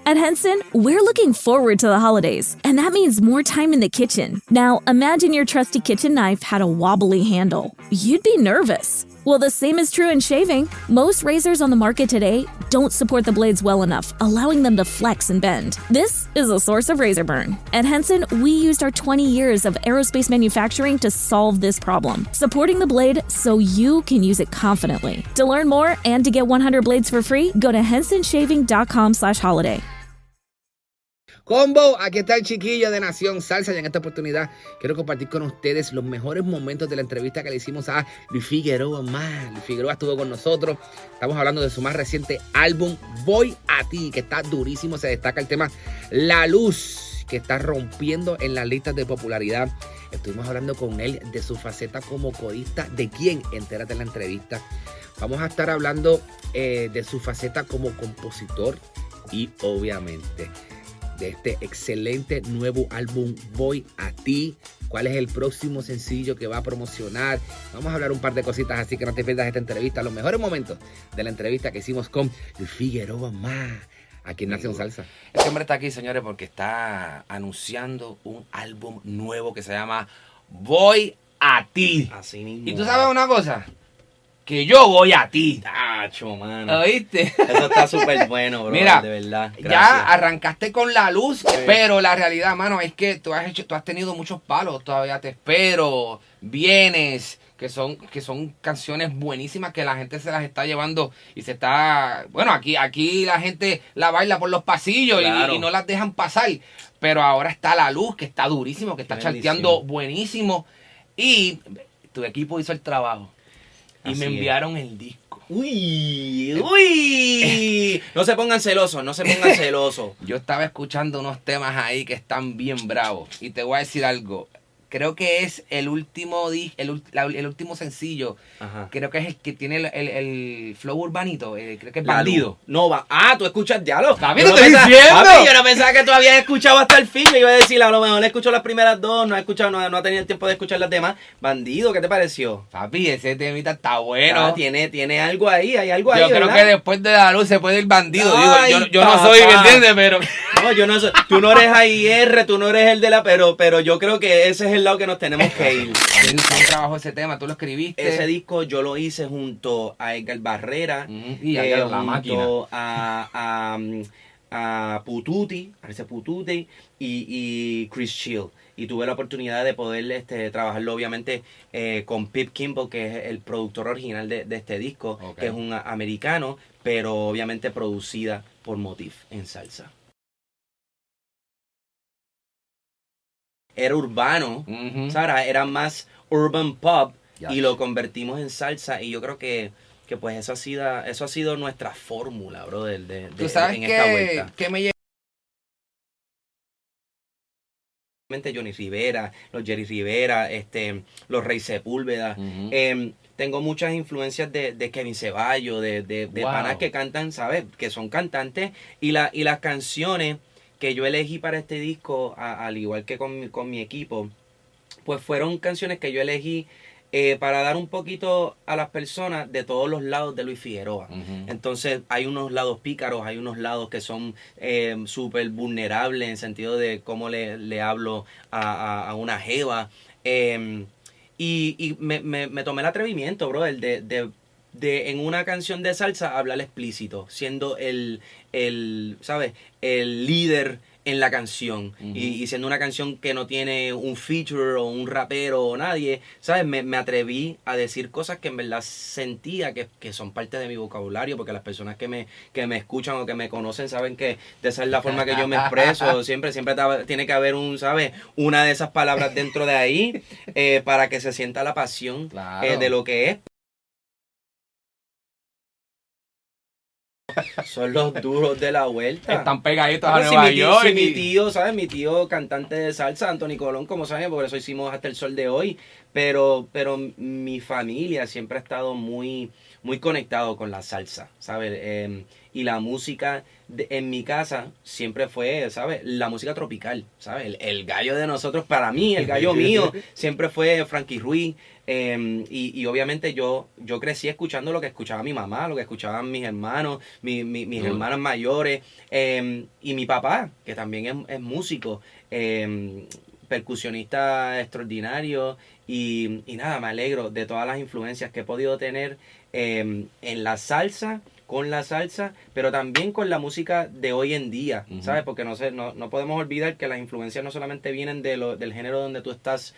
At Henson, we're looking forward to the holidays, and that means more time in the kitchen. Now, imagine your trusty kitchen knife had a wobbly handle. You'd be nervous. Well, the same is true in shaving. Most razors on the market today don't support the blades well enough, allowing them to flex and bend. This is a source of razor burn. At Henson, we used our 20 years of aerospace manufacturing to solve this problem, supporting the blade so you can use it confidently. To learn more and to get 100 blades for free, go to hensonshaving.com/holiday. Combo, aquí está el chiquillo de Nación Salsa y en esta oportunidad quiero compartir con ustedes los mejores momentos de la entrevista que le hicimos a Luis Figueroa. Luis Figueroa estuvo con nosotros, estamos hablando de su más reciente álbum Voy a ti, que está durísimo, se destaca el tema La Luz, que está rompiendo en las listas de popularidad. Estuvimos hablando con él de su faceta como corista. ¿De quién? Entérate en la entrevista. Vamos a estar hablando de su faceta como compositor y obviamente de este excelente nuevo álbum Voy a ti. ¿Cuál es el próximo sencillo que va a promocionar? Vamos a hablar un par de cositas, así que no te pierdas esta entrevista. Los mejores momentos de la entrevista que hicimos con Luis Figueroa aquí en Nación Salsa. Este hombre está aquí, señores, porque está anunciando un álbum nuevo que se llama Voy a ti. Así mismo. Y tú sabes una cosa, que yo voy a ti. Tacho, mano. ¿Oíste? Eso está súper bueno, bro. Mira, de verdad. Gracias. Ya arrancaste con La Luz, pero la realidad, mano, es que tú has tenido muchos palos. Todavía Te Espero, Vienes, que son canciones buenísimas que la gente se las está llevando y se está... Bueno, aquí la gente la baila por los pasillos, claro, y no las dejan pasar. Pero ahora está La Luz, que está durísimo, que está charteando buenísimo. Y tu equipo hizo el trabajo. Y me enviaron el disco. Uy. No se pongan celosos. Yo estaba escuchando unos temas ahí que están bien bravos. Y te voy a decir algo. Creo que es el último el último sencillo. Ajá. Creo que es el que tiene el flow urbanito. Creo que es Bandido. No va. Tú escuchas diálogo. Papi, no estoy diciendo. Papi, yo no pensaba que tú habías escuchado hasta el fin. Yo iba a decir, a lo mejor le escuchó las primeras dos, no ha tenido el tiempo de escuchar las demás. Bandido, ¿qué te pareció? Papi, ese temita está bueno. Tiene algo ahí, hay algo ahí. Yo creo que después de La Luz se puede ir Bandido. Ay, digo, yo no soy, ¿me entiendes? Pero... No, yo no soy. Tú no eres AIR, tú no eres el de la... Pero yo creo que ese es el lado que nos tenemos que ir. ¿Quién trabajó ese tema? ¿Tú lo escribiste? Ese disco yo lo hice junto a Edgar Barrera, y a La Máquina, a Pututi, y Chris Chill. Y tuve la oportunidad de poder trabajarlo obviamente con Pip Kimball, que es el productor original de este disco, que es un americano, pero obviamente producida por Motif en salsa. Era urbano, Sara, era más urban pop, y lo convertimos en salsa, y yo creo que pues eso ha sido nuestra fórmula, bro, de ¿tú sabes en esta vuelta. Que me Johnny Rivera, los Jerry Rivera, los Rey Sepúlveda. Tengo muchas influencias de Kevin Ceballos, de panas que cantan, ¿sabes? Que son cantantes, y las canciones que yo elegí para este disco, al igual que con mi equipo, pues fueron canciones que yo elegí para dar un poquito a las personas de todos los lados de Luis Figueroa. Entonces hay unos lados pícaros, hay unos lados que son súper vulnerables en el sentido de cómo le hablo a una jeva. Y me tomé el atrevimiento, bro, de en una canción de salsa hablar explícito, siendo el ¿sabes? El líder en la canción, y siendo una canción que no tiene un feature o un rapero o nadie, ¿sabes? Me atreví a decir cosas que en verdad sentía que son parte de mi vocabulario, porque las personas que me escuchan o que me conocen saben que de esa es la forma que yo me expreso. Siempre tiene que haber ¿sabes? Una de esas palabras dentro de ahí para que se sienta la pasión, claro, de lo que es. Son los duros de la vuelta. Están pegaditos a Nueva York. Mi tío, ¿sabes? Mi tío cantante de salsa, Anthony Colón, como saben, por eso hicimos Hasta el Sol de Hoy. Pero mi familia siempre ha estado muy, muy conectado con la salsa, ¿sabes? y la música en mi casa siempre fue, ¿sabes? La música tropical, ¿sabes? El gallo de nosotros, para mí, el gallo mío, siempre fue Frankie Ruiz. Y obviamente yo crecí escuchando lo que escuchaba mi mamá, lo que escuchaban mis hermanos, mis hermanas mayores, y mi papá, que también es músico, percusionista extraordinario, y nada, me alegro de todas las influencias que he podido tener en la salsa, con la salsa, pero también con la música de hoy en día, ¿sabes? Porque no podemos olvidar que las influencias no solamente vienen del género donde tú estás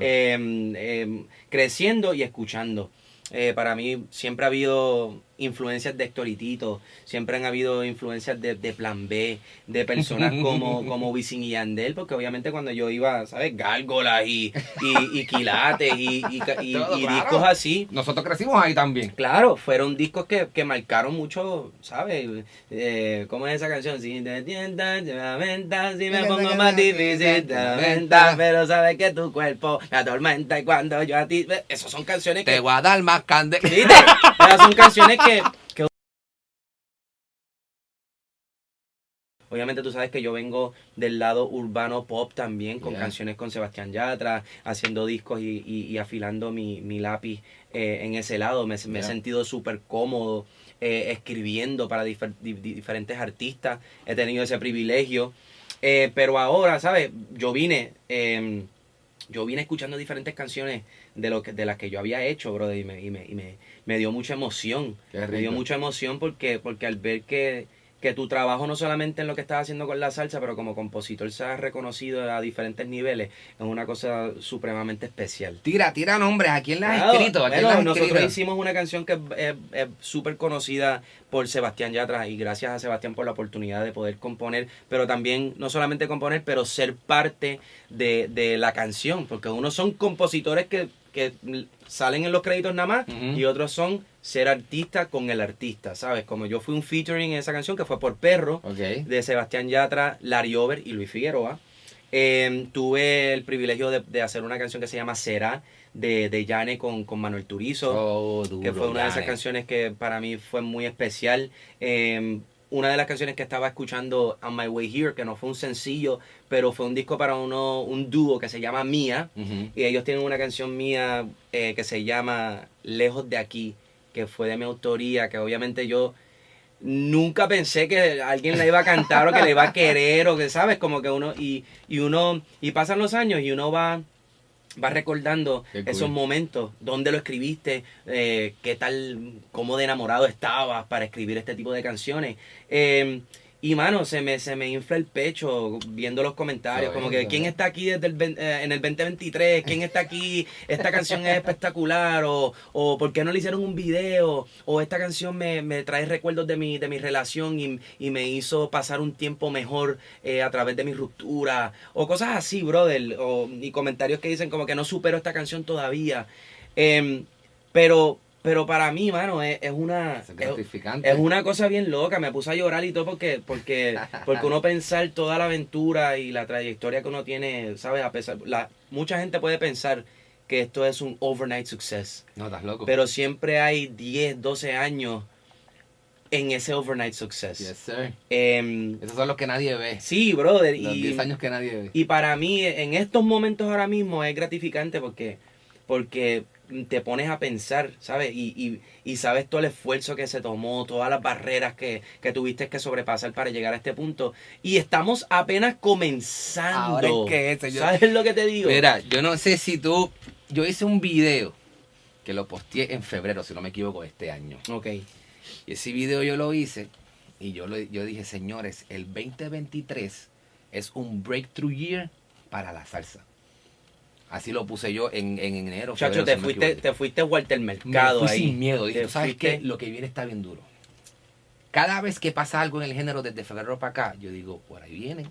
creciendo y escuchando. Para mí siempre ha habido influencias de Héctor y Tito, siempre han habido influencias de Plan B, de personas como Wisin y Yandel, porque obviamente cuando yo iba, ¿sabes? Gárgolas y quilates y discos así. Nosotros crecimos ahí también. Claro, fueron discos que marcaron mucho, ¿sabes? ¿Cómo es esa canción? Si te tientas, te lamentas, si me pongo más difícil, te lamentas, pero sabes que tu cuerpo me atormenta y cuando yo a ti... Esas son canciones que... Te voy a dar más candela. ¿Viste? Esas son canciones que obviamente tú sabes que yo vengo del lado urbano pop también, con canciones con Sebastián Yatra, haciendo discos y afilando mi lápiz en ese lado. Me he sentido súper cómodo escribiendo para diferentes artistas. He tenido ese privilegio. Pero ahora, ¿sabes? Yo vine escuchando diferentes canciones de las que yo había hecho, brother, y me dio mucha emoción. Me dio mucha emoción porque al ver que tu trabajo no solamente en lo que estás haciendo con la salsa, pero como compositor seas reconocido a diferentes niveles, es una cosa supremamente especial. Tira nombres, ¿a quién la has escrito? Nosotros hicimos una canción que es súper conocida por Sebastián Yatra, y gracias a Sebastián por la oportunidad de poder componer, pero también no solamente componer, pero ser parte de la canción, porque unos son compositores que salen en los créditos nada más, y otros son ser artista con el artista, ¿sabes? Como yo fui un featuring en esa canción que fue por Perro, de Sebastián Yatra, Larry Over y Luis Figueroa. Tuve el privilegio de hacer una canción que se llama Será, de Yane con Manuel Turizo, que fue una de esas canciones que para mí fue muy especial. Una de las canciones que estaba escuchando, On My Way Here, que no fue un sencillo, pero fue un disco para un dúo que se llama Mía, y ellos tienen una canción mía que se llama Lejos de Aquí, que fue de mi autoría, que obviamente yo nunca pensé que alguien la iba a cantar o que la iba a querer, o que, ¿sabes? Como que uno, y pasan los años y uno va recordando esos momentos, dónde lo escribiste, qué tal, cómo de enamorado estabas para escribir este tipo de canciones. Y mano, se me infla el pecho viendo los comentarios, como que ¿quién está aquí en el 2023? ¿Quién está aquí? Esta canción es espectacular, o ¿por qué no le hicieron un video? O esta canción me trae recuerdos de mi relación y me hizo pasar un tiempo mejor a través de mi ruptura, o cosas así, brother, y comentarios que dicen como que no supero esta canción todavía. Pero para mí, mano, es una cosa bien loca. Me puse a llorar y todo porque uno pensar toda la aventura y la trayectoria que uno tiene, ¿sabes? Mucha gente puede pensar que esto es un overnight success. No, estás loco. Pero siempre hay 10, 12 años en ese overnight success. Yes, sir. Esos son los que nadie ve. Sí, brother. Los 10 años que nadie ve. Y para mí, en estos momentos ahora mismo, es gratificante porque te pones a pensar, ¿sabes? Y sabes todo el esfuerzo que se tomó, todas las barreras que tuviste que sobrepasar para llegar a este punto. Y estamos apenas comenzando. Ahora es que ¿Sabes lo que te digo? Mira, yo no sé si yo hice un video que lo posteé en febrero, si no me equivoco, de este año. Ok. Y ese video yo lo hice y yo dije, señores, el 2023 es un breakthrough year para la salsa. Así lo puse yo en enero. Chacho, te fuiste Walter Mercado ahí. Sin miedo. Dije, ¿sabes qué? Lo que viene está bien duro. Cada vez que pasa algo en el género desde febrero para acá, yo digo, por ahí vienen.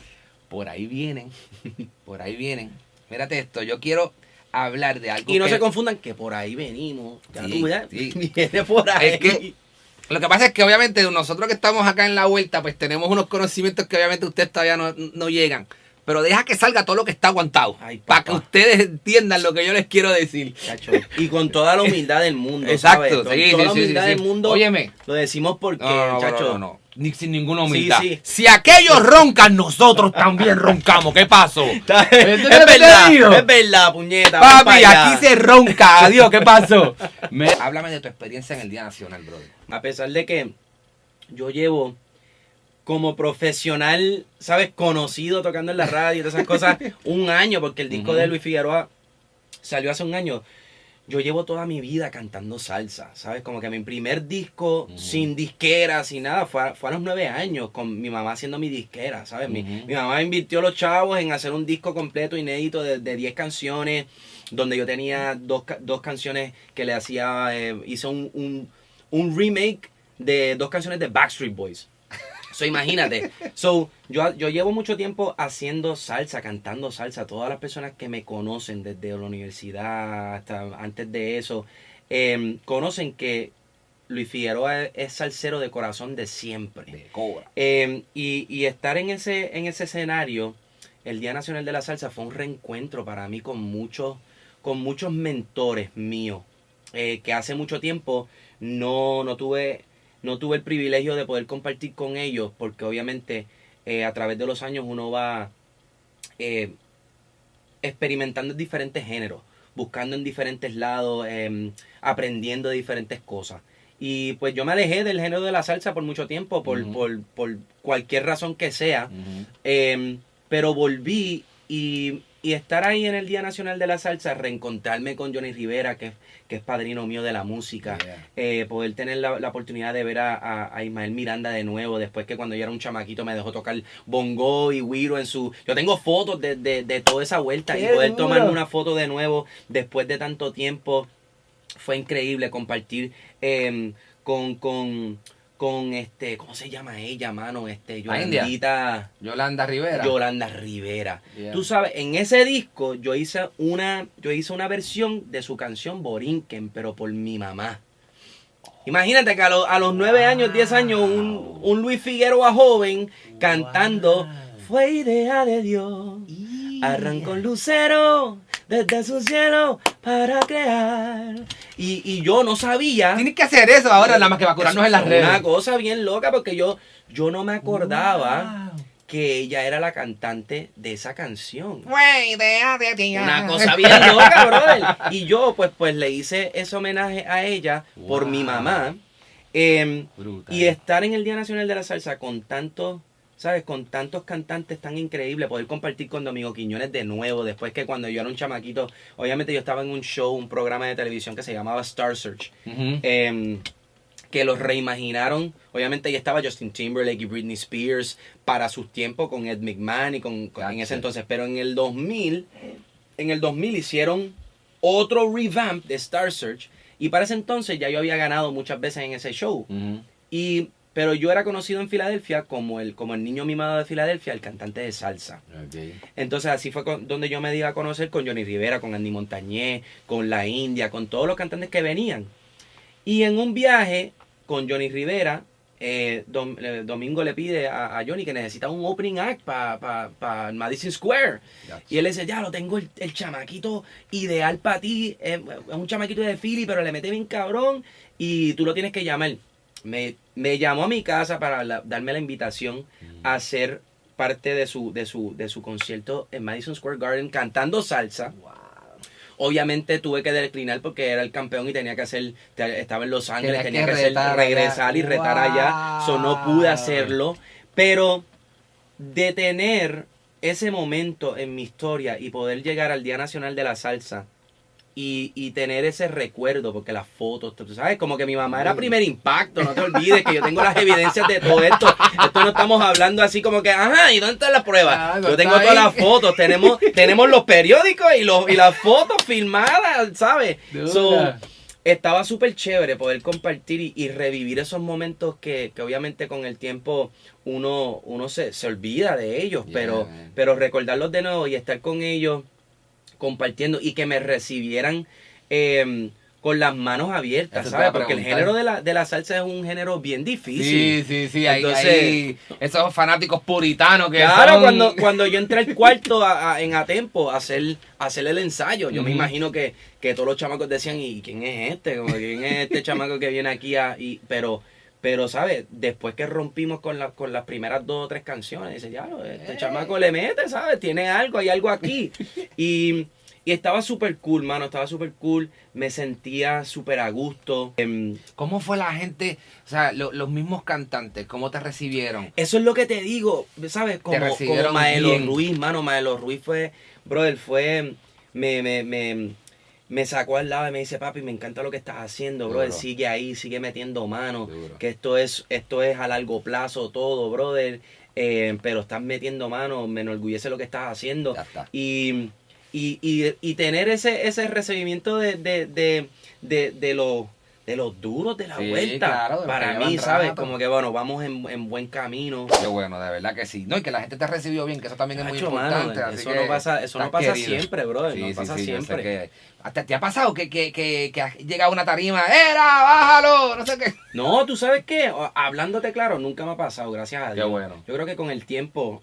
Mírate esto, yo quiero hablar de algo. Y no se confundan que por ahí venimos. Sí. Viene por ahí. Es que lo que pasa es que obviamente nosotros que estamos acá en la vuelta, pues tenemos unos conocimientos que obviamente ustedes todavía no llegan. pero deja que salga todo lo que está aguantado. Ay, para que ustedes entiendan lo que yo les quiero decir. Chacho, y con toda la humildad del mundo. Exacto, ¿sabes? Con toda la humildad del mundo. Óyeme. Lo decimos porque, chacho. No. Ni sin ninguna humildad. Sí. Si aquellos roncan, nosotros también roncamos. ¿Qué pasó? Es verdad, puñeta. Papi, aquí se ronca. Adiós, ¿qué pasó? Háblame de tu experiencia en el Día Nacional, brother. A pesar de que yo llevo como profesional, ¿sabes? Conocido tocando en la radio y todas esas cosas, un año, porque el disco de Luis Figueroa salió hace un año. Yo llevo toda mi vida cantando salsa, ¿sabes? Como que mi primer disco sin disquera, sin nada, fue a los 9 años, con mi mamá haciendo mi disquera, ¿sabes? Mi mamá invirtió los chavos en hacer un disco completo, inédito, de 10 canciones, donde yo tenía dos canciones que le hacía, hizo un remake de 2 canciones de Backstreet Boys. So, imagínate. Yo llevo mucho tiempo haciendo salsa, cantando salsa. Todas las personas que me conocen desde la universidad hasta antes de eso, conocen que Luis Figueroa es salsero de corazón de siempre. De cobra. Y estar en ese escenario, el Día Nacional de la Salsa, fue un reencuentro para mí con muchos mentores míos. Que hace mucho tiempo no tuve el privilegio de poder compartir con ellos, porque obviamente a través de los años uno va experimentando en diferentes géneros, buscando en diferentes lados, aprendiendo de diferentes cosas. Y pues yo me alejé del género de la salsa por mucho tiempo, por cualquier razón que sea, pero volví y estar ahí en el Día Nacional de la Salsa, reencontrarme con Johnny Rivera, que es padrino mío de la música, poder tener la oportunidad de ver a Ismael Miranda de nuevo, después que cuando yo era un chamaquito me dejó tocar bongo y güiro en su... Yo tengo fotos de toda esa vuelta, y poder tomarme una foto de nuevo después de tanto tiempo, fue increíble compartir con ¿cómo se llama ella, mano? Yolanda Rivera. Yolanda Rivera. Yeah. Tú sabes, en ese disco yo hice una versión de su canción Borinquen, pero por mi mamá. Imagínate que a los 9 años, 10 años, un Luis Figueroa joven cantando Fue idea de Dios, arrancó un lucero desde su cielo para crear. Y yo no sabía. Tienes que hacer eso ahora, nada más que va curarnos en las redes. Una cosa bien loca, porque yo no me acordaba que ella era la cantante de esa canción. Una cosa bien loca, brother. Y yo pues le hice ese homenaje a ella por mi mamá. Y estar en el Día Nacional de la Salsa con tantos, ¿sabes? Con tantos cantantes tan increíbles, poder compartir con Domingo Quiñones de nuevo, después que cuando yo era un chamaquito, obviamente yo estaba en un show, un programa de televisión que se llamaba Star Search, que los reimaginaron. Obviamente ahí estaba Justin Timberlake y Britney Spears para sus tiempos con Ed McMahon y en ese entonces, pero en el 2000 hicieron otro revamp de Star Search, y para ese entonces ya yo había ganado muchas veces en ese show. Pero yo era conocido en Filadelfia como el niño mimado de Filadelfia, el cantante de salsa. Okay. Entonces así fue donde yo me di a conocer con Johnny Rivera, con Andy Montañez, con La India, con todos los cantantes que venían. Y en un viaje con Johnny Rivera, Domingo le pide a Johnny que necesita un opening act para Madison Square. Y él le dice, ya lo tengo, el chamaquito ideal para ti. Es un chamaquito de Philly, pero le mete bien cabrón y tú lo tienes que llamar. Me llamó a mi casa para darme la invitación a ser parte de su concierto en Madison Square Garden cantando salsa. Wow. Obviamente tuve que declinar porque era el campeón y tenía que estaba en Los Ángeles, tenía que regresar y retar allá. So no pude hacerlo. Pero de tener ese momento en mi historia y poder llegar al Día Nacional de la Salsa y tener ese recuerdo, porque las fotos, tú sabes, como que mi mamá era primer impacto, no te olvides que yo tengo las evidencias de todo esto. Esto no estamos hablando así como que, ajá, ¿y dónde están las pruebas? Yo tengo todas las fotos, tenemos los periódicos y las fotos filmadas, ¿sabes? Estaba súper chévere poder compartir y revivir esos momentos que obviamente con el tiempo uno se olvida de ellos, pero recordarlos de nuevo y estar con ellos compartiendo y que me recibieran con las manos abiertas, Eso ¿sabes? te iba a Porque el género de la salsa es un género bien difícil. Sí. Entonces, hay esos fanáticos puritanos que claro, son... cuando yo entré al cuarto en Atempo a hacer el ensayo, yo me Ujú. imagino que todos los chamacos decían, ¿y quién es este? Como, ¿quién es este chamaco que viene aquí? Pero, ¿sabes? Después que rompimos con las primeras 2 o 3 canciones, dice, ya, este chamaco le mete, ¿sabes? Tiene algo, hay algo aquí. Y estaba súper cool, mano, estaba súper cool. Me sentía súper a gusto. ¿Cómo fue la gente, o sea, los mismos cantantes, cómo te recibieron? Eso es lo que te digo, ¿sabes? Como recibieron Maelo bien. Ruiz, mano. Maelo Ruiz fue, brother, me sacó al lado y me dice, papi, me encanta lo que estás haciendo, brother. Duro. Sigue ahí, sigue metiendo mano. Duro. Que esto es a largo plazo todo, brother. Pero estás metiendo mano, me enorgullece lo que estás haciendo. Ya está. Y tener ese recibimiento de los duros de la Sí, vuelta. claro, de los para que mí, llevan ¿sabes? rato. Como que, bueno, vamos en buen camino. Qué bueno, de verdad que sí. No, y que la gente te recibió bien, que eso también es muy Nacho, mano, importante. así eso que no pasa estás pasa querido. siempre, brother. Sí, No sí, pasa sí, yo sé siempre. que- ¿Hasta te ha pasado que has llegado a una tarima? ¡Era, bájalo! No sé qué. No, tú sabes qué, hablándote claro, nunca me ha pasado, gracias a Qué Dios. bueno. Yo creo que con el tiempo,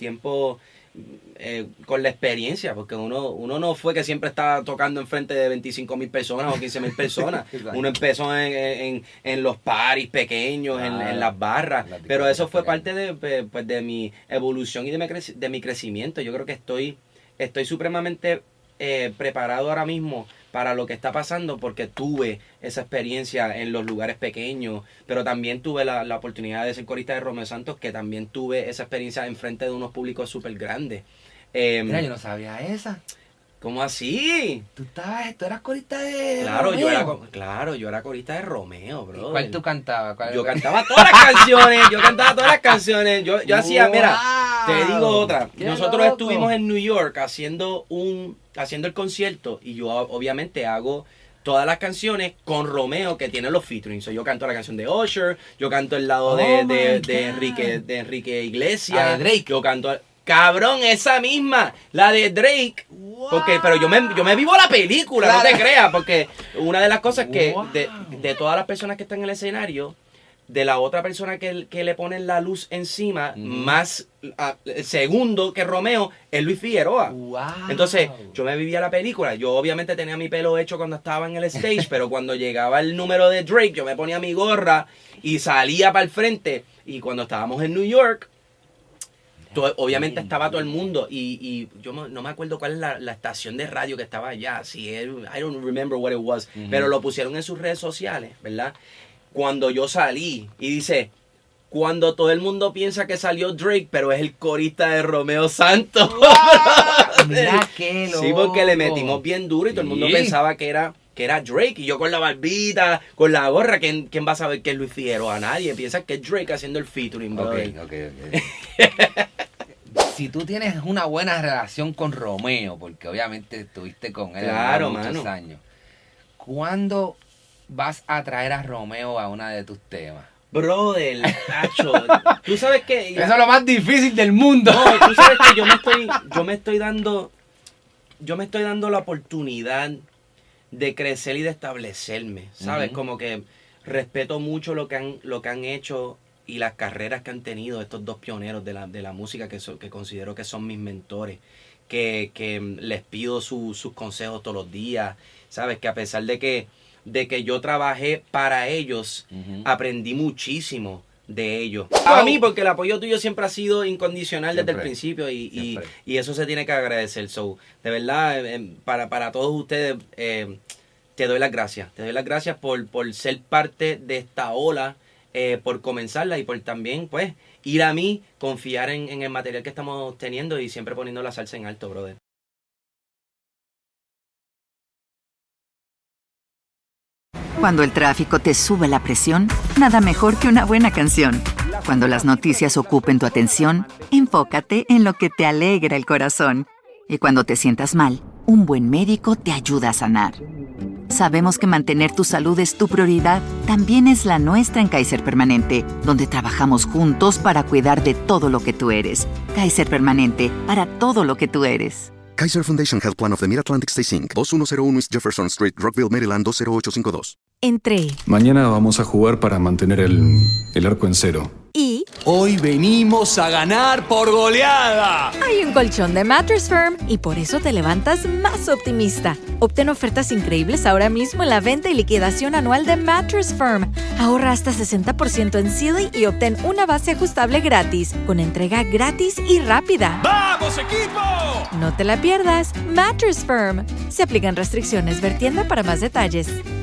con la experiencia, porque uno no fue que siempre estaba tocando enfrente de 25,000 personas o 15,000 personas. Exacto. Uno empezó en los paris pequeños, Claro. en las barras, Las pero eso fue discotecas parte de mi evolución y de mi crecimiento. Yo creo que estoy supremamente preparado ahora mismo para lo que está pasando porque tuve esa experiencia en los lugares pequeños, pero también tuve la oportunidad de ser corista de Romeo Santos, que también tuve esa experiencia enfrente de unos públicos súper grandes. Mira, yo no sabía esa. ¿Cómo así? Tú eras corista de Claro, Romeo. yo era corista de Romeo, ¿Y bro. ¿Cuál tú cantabas? Yo cantaba todas las canciones, yo hacía, mira, te digo otra. ¡Qué Nosotros loco! estuvimos en New York haciendo el concierto y yo obviamente hago todas las canciones con Romeo que tiene los featuring. So, yo canto la canción de Usher, yo canto el lado Oh de my God. Enrique Iglesias, Ah, de Drake. yo canto cabrón, esa misma, la de Drake. Porque, pero yo me vivo la película, Claro. no te creas, porque una de las cosas que Wow. de todas las personas que están en el escenario, de la otra persona que le ponen la luz encima, más segundo que Romeo, es Luis Figueroa. Wow. Entonces, yo me vivía la película. Yo obviamente tenía mi pelo hecho cuando estaba en el stage, pero cuando llegaba el número de Drake, yo me ponía mi gorra y salía para el frente. Y cuando estábamos en New York, obviamente estaba todo el mundo y yo no me acuerdo cuál es la estación de radio que estaba allá. I don't remember what it was, pero lo pusieron en sus redes sociales, ¿verdad? Cuando yo salí y dice, cuando todo el mundo piensa que salió Drake, pero es el corista de Romeo Santos. Mira qué loco. Sí, porque le metimos bien duro y todo el mundo Sí. pensaba que era Drake. Y yo con la barbita, con la gorra, ¿quién va a saber que es Luis Figueroa? A nadie. Piensa que es Drake haciendo el featuring, brother. Ok. Si tú tienes una buena relación con Romeo, porque obviamente estuviste con él Claro, muchos mano. años, ¿cuándo vas a traer a Romeo a una de tus temas? Brother, Nacho, tú sabes que... Eso es lo más difícil del mundo. No, tú sabes que yo me estoy dando la oportunidad de crecer y de establecerme, ¿sabes? Ujú. Como que respeto mucho lo que han hecho y las carreras que han tenido estos dos pioneros de la música que considero que son mis mentores, que les pido sus consejos todos los días, ¿sabes? Que a pesar de que yo trabajé para ellos, Ujú. aprendí muchísimo de ellos. A mí, porque el apoyo tuyo siempre ha sido incondicional desde el Siempre. principio y Siempre. eso se tiene que agradecer. So, de verdad, para todos ustedes, te doy las gracias. Te doy las gracias por ser parte de esta ola, por comenzarla y por también, pues, ir a mí, confiar en el material que estamos teniendo y siempre poniendo la salsa en alto, brother. Cuando el tráfico te sube la presión, nada mejor que una buena canción. Cuando las noticias ocupen tu atención, enfócate en lo que te alegra el corazón. Y cuando te sientas mal, un buen médico te ayuda a sanar. Sabemos que mantener tu salud es tu prioridad, también es la nuestra en Kaiser Permanente, donde trabajamos juntos para cuidar de todo lo que tú eres. Kaiser Permanente, para todo lo que tú eres. Kaiser Foundation Health Plan of the Mid-Atlantic Stay Inc. 2101 East Jefferson Street, Rockville, Maryland 20852. Entré. Mañana vamos a jugar para mantener el arco en cero. Y hoy venimos a ganar por goleada. Hay un colchón de Mattress Firm y por eso te levantas más optimista. Obtén ofertas increíbles ahora mismo en la venta y liquidación anual de Mattress Firm. Ahorra hasta 60% en Sealy y obtén una base ajustable gratis, con entrega gratis y rápida. ¡Vamos, equipo! No te la pierdas. Mattress Firm. Se aplican restricciones. Ver tienda para más detalles.